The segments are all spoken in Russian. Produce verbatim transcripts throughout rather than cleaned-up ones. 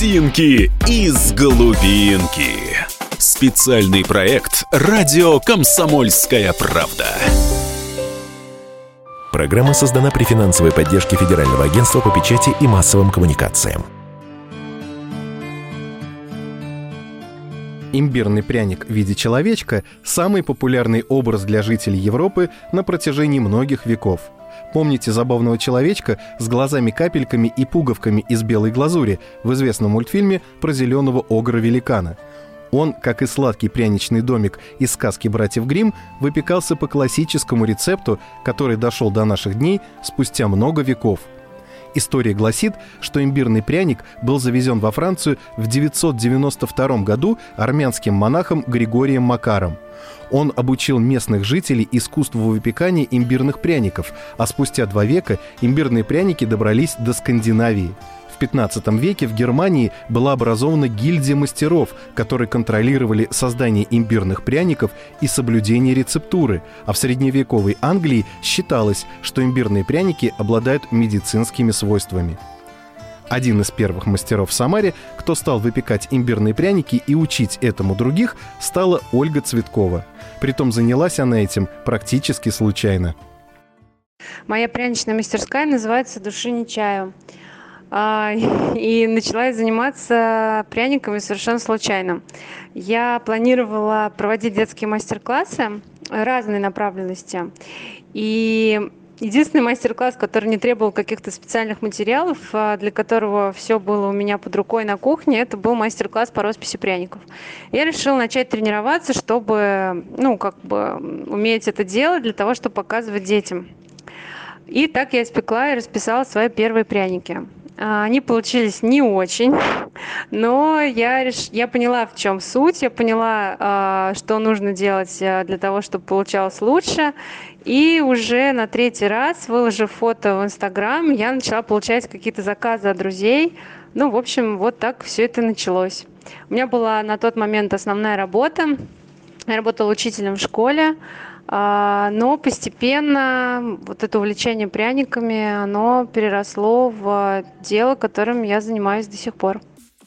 Картинки из глубинки. Специальный проект «Радио Комсомольская правда». Программа создана при финансовой поддержке Федерального агентства по печати и массовым коммуникациям. Имбирный пряник в виде человечка – самый популярный образ для жителей Европы на протяжении многих веков. Помните забавного человечка с глазами-капельками и пуговками из белой глазури в известном мультфильме про зеленого огра-великана? Он, как и сладкий пряничный домик из сказки «Братьев Гримм», выпекался по классическому рецепту, который дошел до наших дней спустя много веков. История гласит, что имбирный пряник был завезен во Францию в девятьсот девяносто втором году армянским монахом Григорием Макаром. Он обучил местных жителей искусству выпекания имбирных пряников, а спустя два века имбирные пряники добрались до Скандинавии. В пятнадцатом веке в Германии была образована гильдия мастеров, которые контролировали создание имбирных пряников и соблюдение рецептуры, а в средневековой Англии считалось, что имбирные пряники обладают медицинскими свойствами. Один из первых мастеров в Самаре, кто стал выпекать имбирные пряники и учить этому других, стала Ольга Цветкова. Притом занялась она этим практически случайно. Моя пряничная мастерская называется «Души не чаю». И начала я заниматься пряниками совершенно случайно. Я планировала проводить детские мастер-классы разной направленности. И единственный мастер-класс, который не требовал каких-то специальных материалов, для которого все было у меня под рукой на кухне, это был мастер-класс по росписи пряников. Я решила начать тренироваться, чтобы, ну, как бы уметь это делать, для того, чтобы показывать детям. И так я испекла и расписала свои первые пряники. Они получились не очень, но я, реш... я поняла, в чем суть, я поняла, что нужно делать для того, чтобы получалось лучше. И уже на третий раз, выложив фото в Инстаграм, я начала получать какие-то заказы от друзей. Ну, в общем, вот так все это началось. У меня была на тот момент основная работа. Я работала учителем в школе. Но постепенно вот это увлечение пряниками, оно переросло в дело, которым я занимаюсь до сих пор.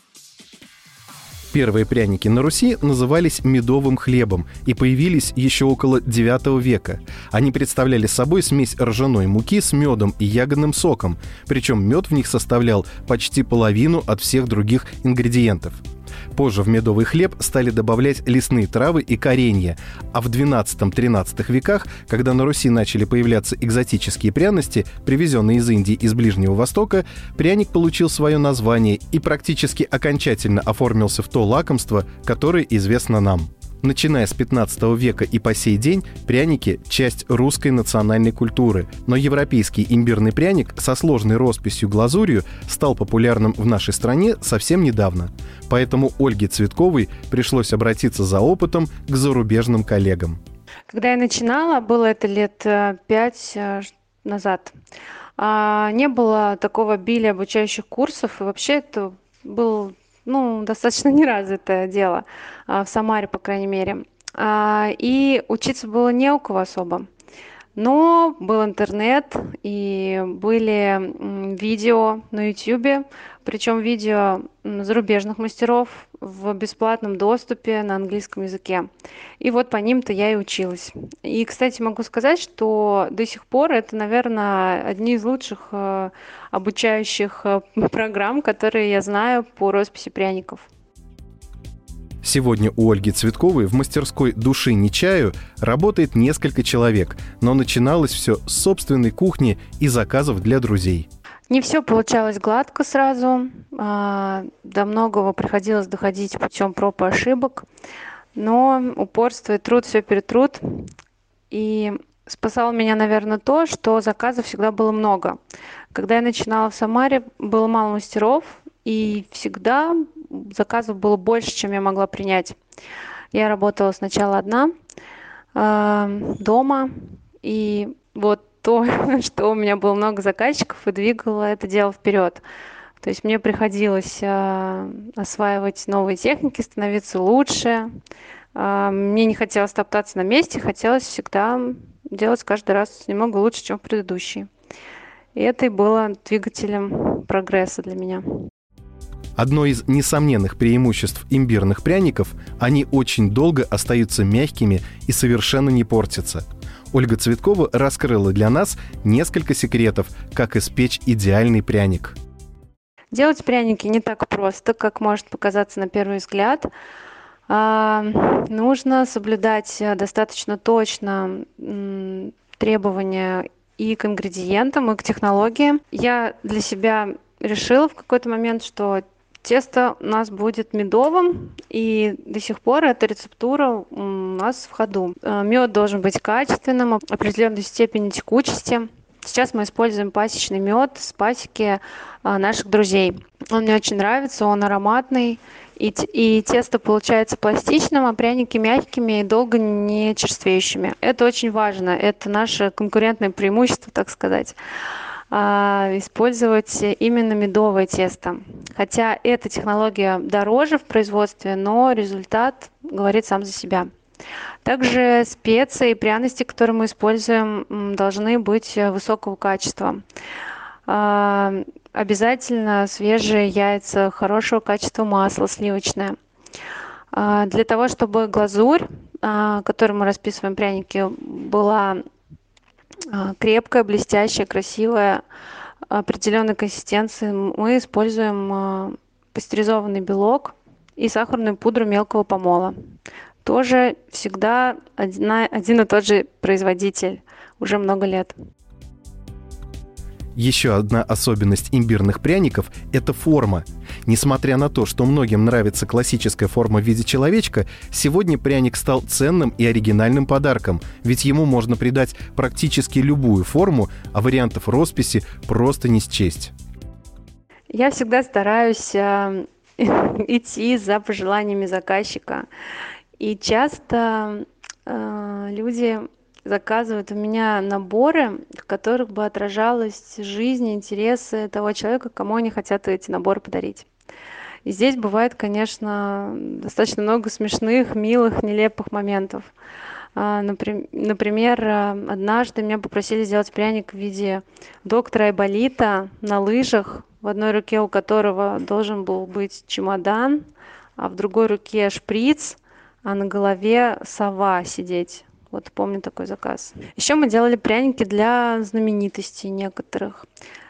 Первые пряники на Руси назывались медовым хлебом и появились еще около девятого века. Они представляли собой смесь ржаной муки с медом и ягодным соком, причем мед в них составлял почти половину от всех других ингредиентов. Позже в медовый хлеб стали добавлять лесные травы и коренья, а в двенадцатом-тринадцатом веках, когда на Руси начали появляться экзотические пряности, привезенные из Индии и с Ближнего Востока, пряник получил свое название и практически окончательно оформился в то лакомство, которое известно нам. Начиная с пятнадцатого века и по сей день пряники – часть русской национальной культуры, но европейский имбирный пряник со сложной росписью глазурью стал популярным в нашей стране совсем недавно. Поэтому Ольге Цветковой пришлось обратиться за опытом к зарубежным коллегам. Когда я начинала, было это лет пять назад, не было такого обилия обучающих курсов, и вообще это был ну, достаточно неразвитое дело, в Самаре, по крайней мере. И учиться было не у кого особо. Но был интернет, и были видео на ютубе, причем видео зарубежных мастеров в бесплатном доступе на английском языке. И вот по ним-то я и училась. И, кстати, могу сказать, что до сих пор это, наверное, одни из лучших обучающих программ, которые я знаю по росписи пряников. Сегодня у Ольги Цветковой в мастерской «Души не чаю» работает несколько человек, но начиналось все с собственной кухни и заказов для друзей. Не все получалось гладко сразу, до многого приходилось доходить путем проб и ошибок, но упорство и труд все перетрут. И спасало меня, наверное, то, что заказов всегда было много. Когда я начинала в Самаре, было мало мастеров, и всегда заказов было больше, чем я могла принять. Я работала сначала одна, э, дома, и вот то, что у меня было много заказчиков, и двигало это дело вперед. То есть мне приходилось э, осваивать новые техники, становиться лучше. Э, мне не хотелось топтаться на месте, хотелось всегда делать каждый раз немного лучше, чем в предыдущий. И это и было двигателем прогресса для меня. Одно из несомненных преимуществ имбирных пряников – они очень долго остаются мягкими и совершенно не портятся. Ольга Цветкова раскрыла для нас несколько секретов, как испечь идеальный пряник. Делать пряники не так просто, как может показаться на первый взгляд. А, нужно соблюдать достаточно точно м, требования и к ингредиентам, и к технологиям. Я для себя решила в какой-то момент, что тесто у нас будет медовым, и до сих пор эта рецептура у нас в ходу. Мед должен быть качественным, определенной степени текучести. Сейчас мы используем пасечный мед с пасеки наших друзей. Он мне очень нравится, он ароматный, и, и тесто получается пластичным, а пряники мягкими и долго не черствеющими. Это очень важно, это наше конкурентное преимущество, так сказать. Использовать именно медовое тесто. Хотя эта технология дороже в производстве, но результат говорит сам за себя. Также специи и пряности, которые мы используем, должны быть высокого качества. Обязательно свежие яйца, хорошего качества масло сливочное. Для того, чтобы глазурь, которой мы расписываем пряники, была крепкая, блестящая, красивая, определенной консистенции, мы используем пастеризованный белок и сахарную пудру мелкого помола. Тоже всегда один, один и тот же производитель, уже много лет. Еще одна особенность имбирных пряников – это форма. Несмотря на то, что многим нравится классическая форма в виде человечка, сегодня пряник стал ценным и оригинальным подарком, ведь ему можно придать практически любую форму, а вариантов росписи просто не счесть. Я всегда стараюсь э, идти за пожеланиями заказчика. И часто э, люди заказывают у меня наборы, в которых бы отражалась жизнь, интересы того человека, кому они хотят эти наборы подарить. И здесь бывает, конечно, достаточно много смешных, милых, нелепых моментов. Например, однажды меня попросили сделать пряник в виде доктора Айболита на лыжах, в одной руке у которого должен был быть чемодан, а в другой руке шприц, а на голове сова сидеть. Вот помню такой заказ. Еще мы делали пряники для знаменитостей некоторых.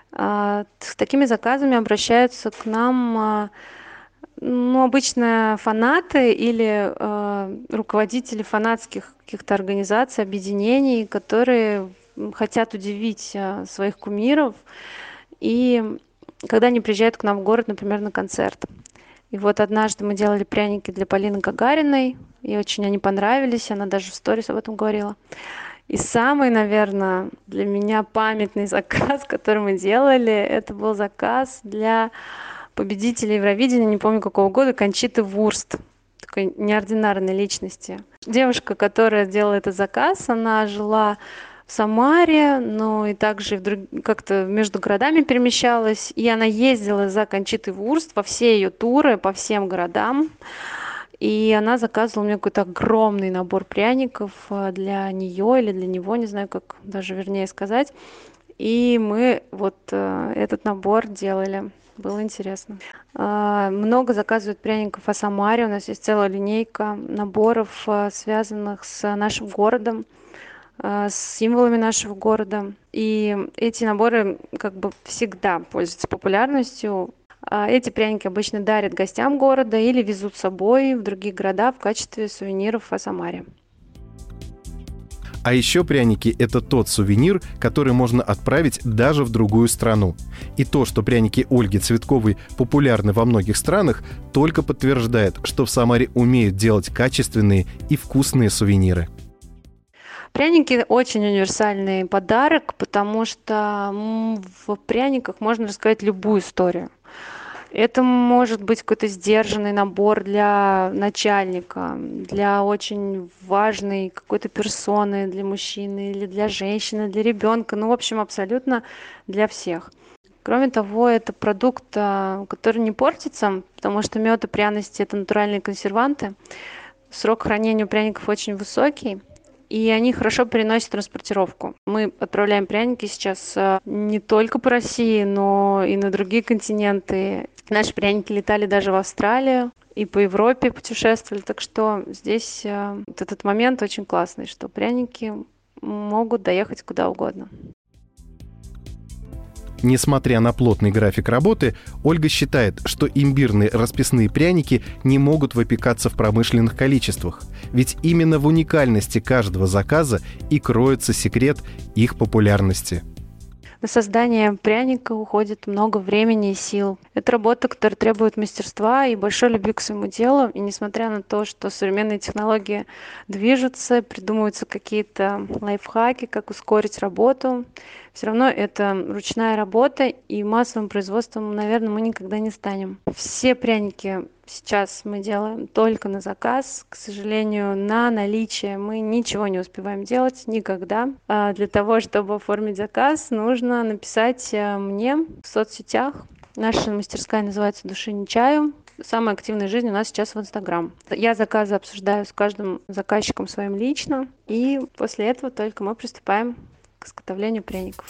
С такими заказами обращаются к нам, ну, обычно фанаты или руководители фанатских каких-то организаций, объединений, которые хотят удивить своих кумиров. И когда они приезжают к нам в город, например, на концерт. И вот однажды мы делали пряники для Полины Гагариной, и очень они понравились, она даже в сторис об этом говорила. И самый, наверное, для меня памятный заказ, который мы делали, это был заказ для победителя Евровидения, не помню какого года, Кончиты Вурст, такой неординарной личности. Девушка, которая делала этот заказ, она жила в Самаре, но и также друг... как-то между городами перемещалась. И она ездила за Кончитой Вурст во все ее туры по всем городам. И она заказывала мне какой-то огромный набор пряников для нее или для него, не знаю, как даже вернее сказать. И мы вот этот набор делали. Было интересно. Много заказывают пряников о Самаре. У нас есть целая линейка наборов, связанных с нашим городом, с символами нашего города. И эти наборы как бы всегда пользуются популярностью. Эти пряники обычно дарят гостям города или везут с собой в другие города в качестве сувениров о Самаре. А еще пряники – это тот сувенир, который можно отправить даже в другую страну. И то, что пряники Ольги Цветковой популярны во многих странах, только подтверждает, что в Самаре умеют делать качественные и вкусные сувениры. Пряники очень универсальный подарок, потому что в пряниках можно рассказать любую историю. Это может быть какой-то сдержанный набор для начальника, для очень важной какой-то персоны, для мужчины или для женщины, для ребенка, ну, в общем, абсолютно для всех. Кроме того, это продукт, который не портится, потому что мед и пряности – это натуральные консерванты. Срок хранения у пряников очень высокий. и они хорошо переносят транспортировку. Мы отправляем пряники сейчас не только по России, но и на другие континенты. Наши пряники летали даже в Австралию и по Европе путешествовали, так что здесь вот этот момент очень классный, что пряники могут доехать куда угодно. Несмотря на плотный график работы, Ольга считает, что имбирные расписные пряники не могут выпекаться в промышленных количествах, ведь именно в уникальности каждого заказа и кроется секрет их популярности. На создание пряника уходит много времени и сил. Это работа, которая требует мастерства и большой любви к своему делу. И несмотря на то, что современные технологии движутся, придумываются какие-то лайфхаки, как ускорить работу, все равно это ручная работа, и массовым производством, наверное, мы никогда не станем. Все пряники сейчас мы делаем только на заказ. К сожалению, на наличие мы ничего не успеваем делать никогда. А для того, чтобы оформить заказ, нужно написать мне в соцсетях. Наша мастерская называется «Души чаю». Самая активная жизнь у нас сейчас в Инстаграм. Я заказы обсуждаю с каждым заказчиком своим лично, и после этого только мы приступаем к изготовлению пряников.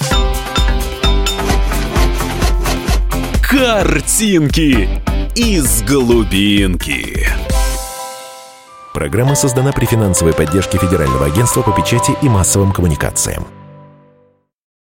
Картинки из глубинки. Программа создана при финансовой поддержке Федерального агентства по печати и массовым коммуникациям.